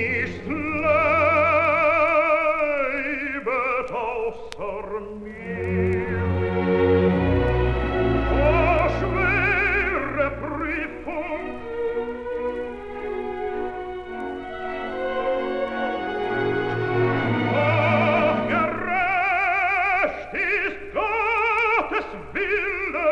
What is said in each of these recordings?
nicht leibet außer mir. O schwere Prüfung, doch gerecht ist Gottes Wille.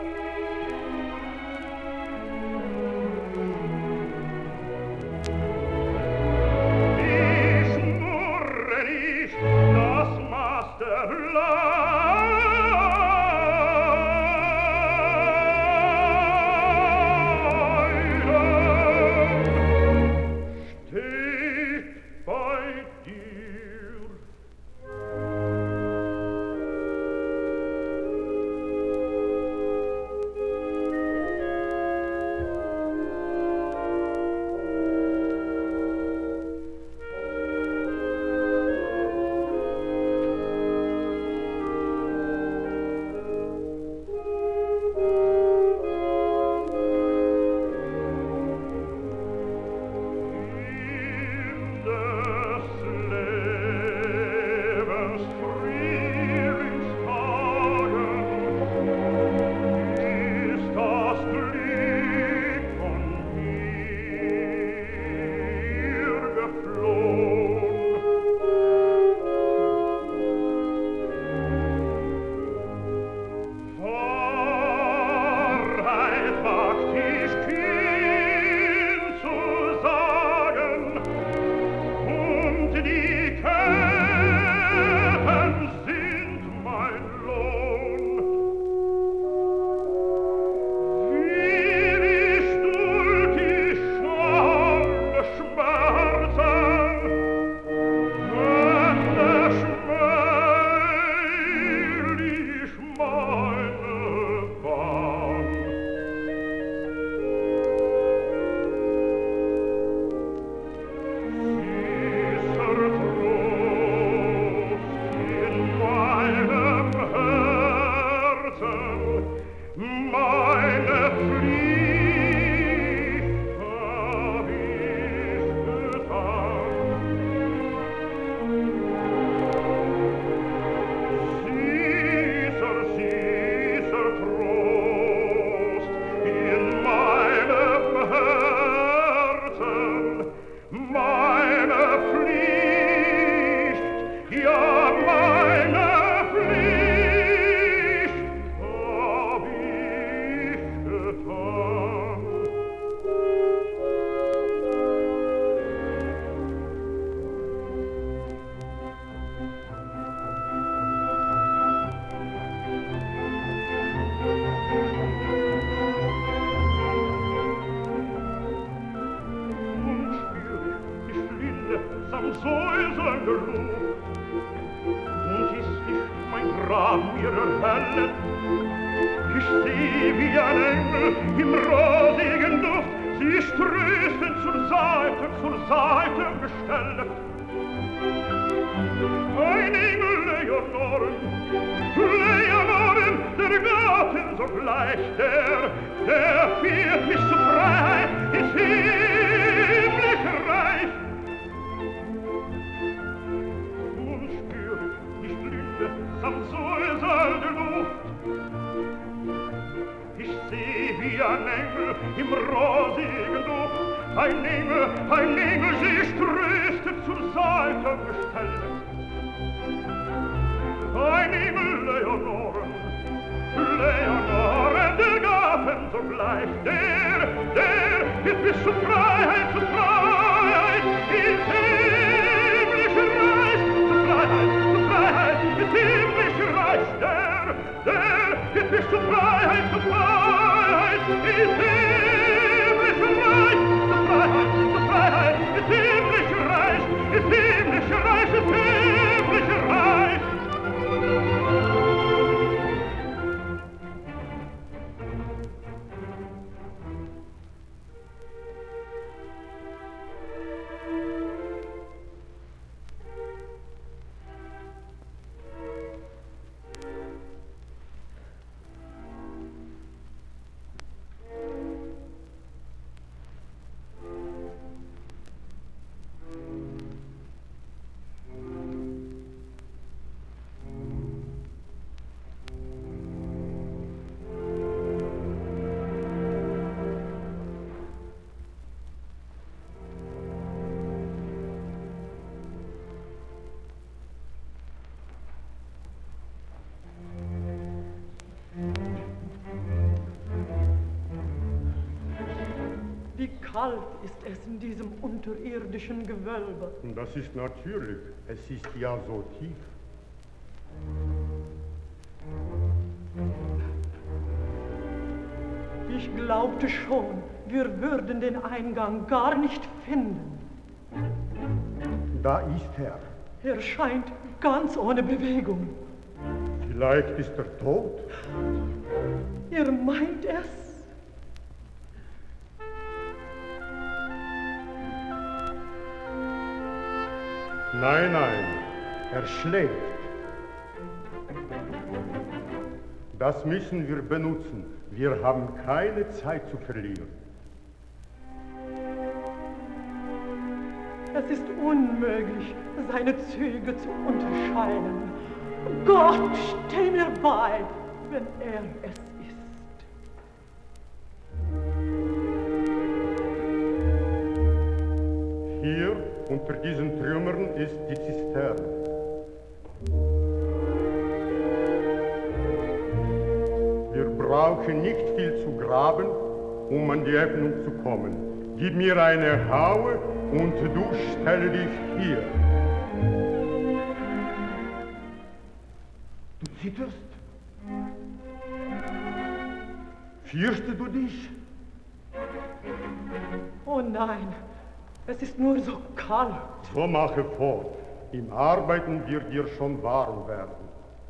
Ich schnurre nicht, das Maß der Leiden steht bei dir. In des Lebens Frühlingstagen ist das Glück von mir geflohen. Wahrheit wagt ich kühn zu sagen, und die Ketten sind mein Lohn. Wie ich durch die Schande Schmerzen, wenn schmähl ich meine Bahn. Süßer Trost in meinem Herzen, meine Pflicht hab ich getan. Süßer Trost in meinem Herzen, meine Pflicht, ja, meine Pflicht hab ich getan. Und spür ich die Schlinde samt säuselnder Luft, und ist nicht mein Grab mir erhellet. Ich seh wie ein Engel im rosigen Duft, sie ist tröstend zur Seite gestellt. Ein Engel Leonoren, der Gatten sogleich, der führt mich zur Freiheit ins himmlische Reich. Nun spür ich Blüte samt säuselnder Luft, ich seh wie ein Engel im rosigen Duft, ein Engel, sie ist tröstend zur Seite gestellt. Ein Engel Leonoren, der Gaben sogleich, der ist bis zur Freiheit, ins himmlische Reich, zur Freiheit, ins himmlische Reich, der ist bis zur Freiheit, ins himmlische Reich, zur Freiheit, ins himmlische Reich, ins himmlische Reich, ins himmlische Reich. kalt ist es in diesem unterirdischen Gewölbe. Das ist natürlich. Es ist ja so tief. Ich glaubte schon, wir würden den Eingang gar nicht finden. Da ist er. Er scheint ganz ohne Bewegung. Vielleicht ist er tot. Er meint es. Nein, nein, er schläft. Das müssen wir benutzen. Wir haben keine Zeit zu verlieren. Es ist unmöglich, seine Züge zu unterscheiden. Gott, steh mir bei, wenn er es ist. Hier unter diesen Trümmern ist die Zisterne. Wir brauchen nicht viel zu graben, um an die Öffnung zu kommen. Gib mir eine Haue und du stelle dich hier. Du zitterst? Fürchtest du dich? Oh nein, es ist nur so kalt. So mache fort. Im Arbeiten wird dir schon warm werden.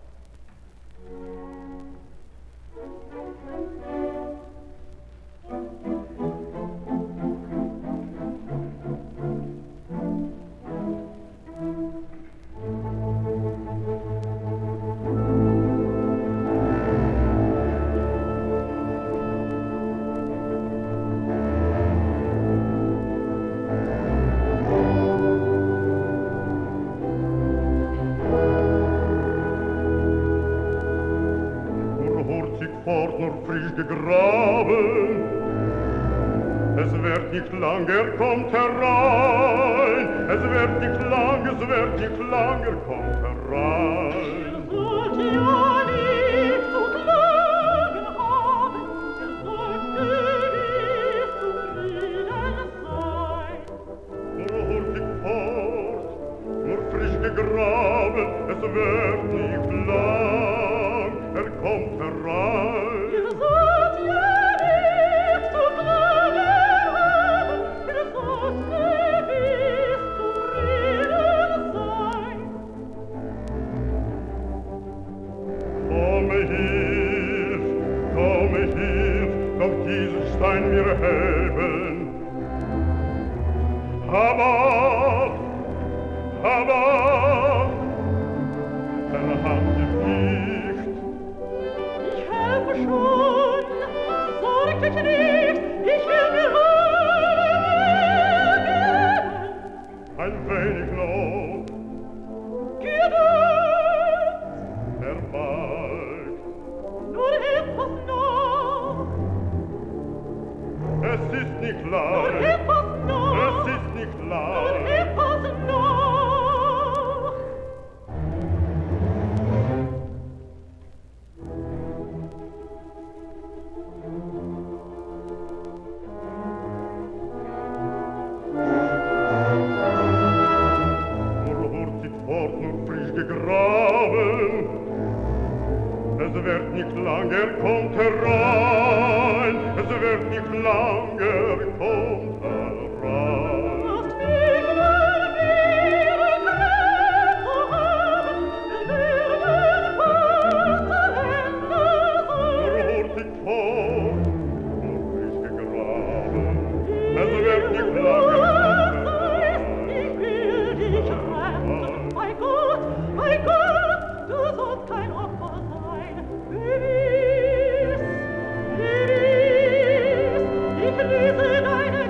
Gegraben. Es wird nicht lang, er kommt herein. Es wird nicht lang, er kommt herein. Sollt ja nicht zu klagen haben, sollt gewiss zufrieden sein. Nur hurtig fort, nur frisch gegraben, es wird nicht lang, er kommt herein. Stein mir helfen. Aber, Hand nicht. Ich helfe schon, sorgt euch nicht, ich will mir helfen. Ein wenig noch. Geduld. Bald. Nur etwas noch. Es ist nicht lang. Nur etwas noch. Es ist nicht lang. Nur etwas noch. Nur hurtig fort, nur frisch gegraben. Es wird nicht lang, er kommt herein. Es wird nicht lang, er kommt herein. Lasst mich mal wieder Kraft zu haben, wir werden Vaterländer sein. Nur hurtig fort, nur frisch gegraben. Es wird nicht lang, er kommt herein. Ich will dich retten, bei Gott, du sollst kein Opfer sein. Gewiss, ich lese deine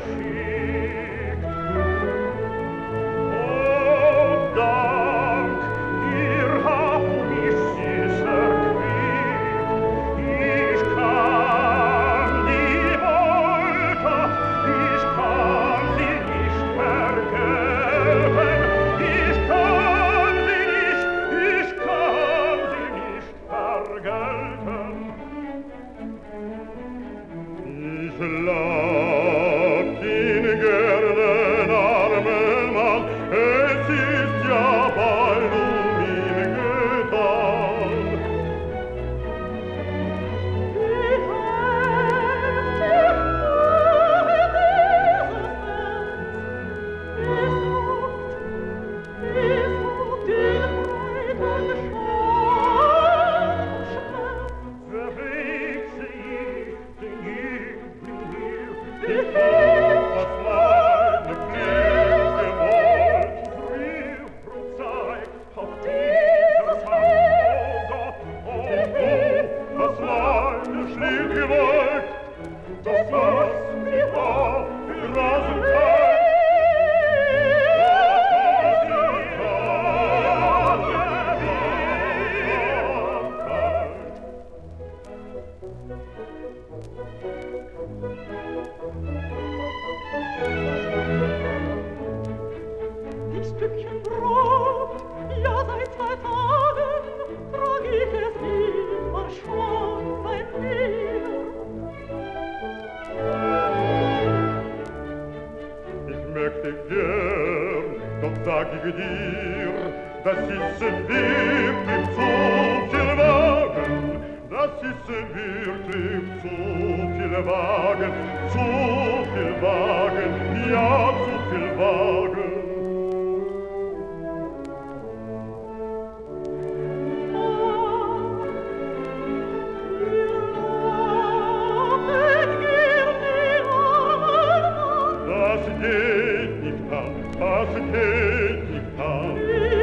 geschickt. Oh, Dank, ihr habt mich süß erquickt. Ich kann die Wohltat, ich kann sie nicht vergelten. Ich kann sie nicht vergelten. Ich lag ihn gerne armen Mann, es ist ja bald ihn getan. Verwechsel ich den Jüngling hier, was meine Pflicht gewollt, früh prozeigt auf dieser Hand. Oh, was meine Pflicht gewollt, das was mir war, für Rasenkeit. Die Stückchen Brot, ja seit 2 Tagen trag ich es immer schon bei mir. Ich möchte gern, doch sag ich dir, das ist wirklich zu viel Wagen, das ist wirklich zu viel Wagen, ja, zu viel Wagen. Das geht nicht an, das geht nicht an.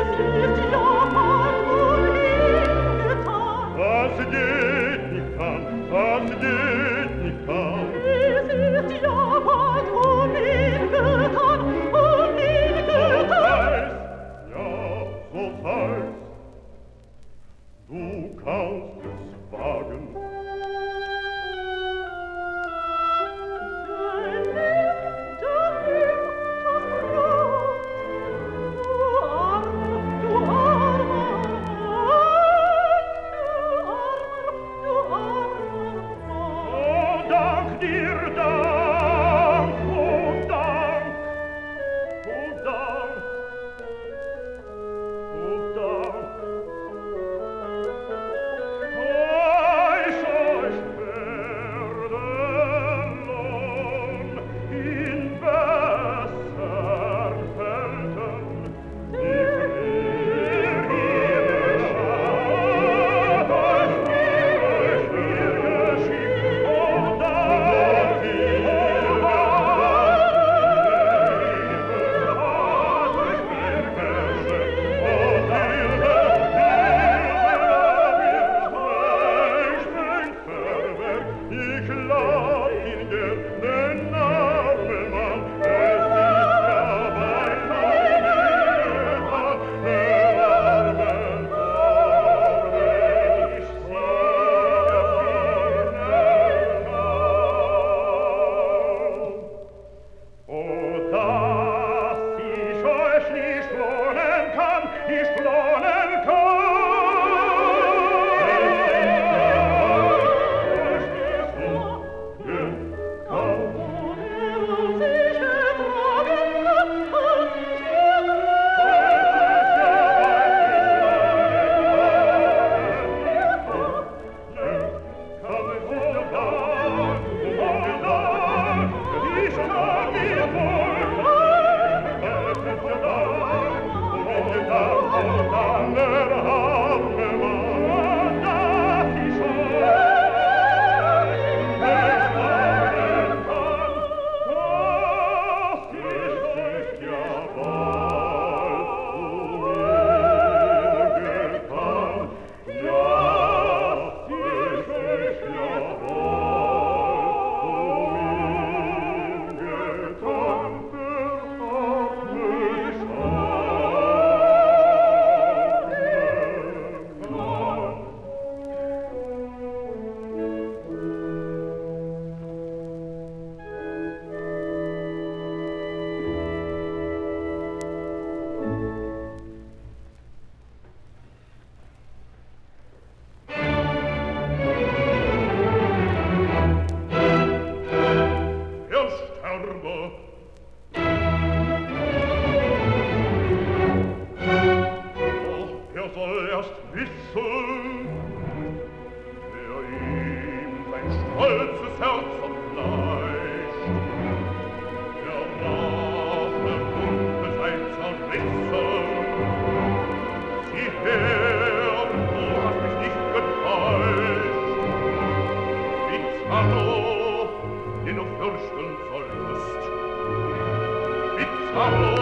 Das geht nicht an, das geht nicht an. Ja, so sei's. Du kannst es wagen. erst wissen, wer ihm sein stolzes Herz entfleischt. Der Rache Wunde sei zerrissen. Sieh her, du hast mich nicht getäuscht. Bizarro, den du fürchten solltest. Bizarro,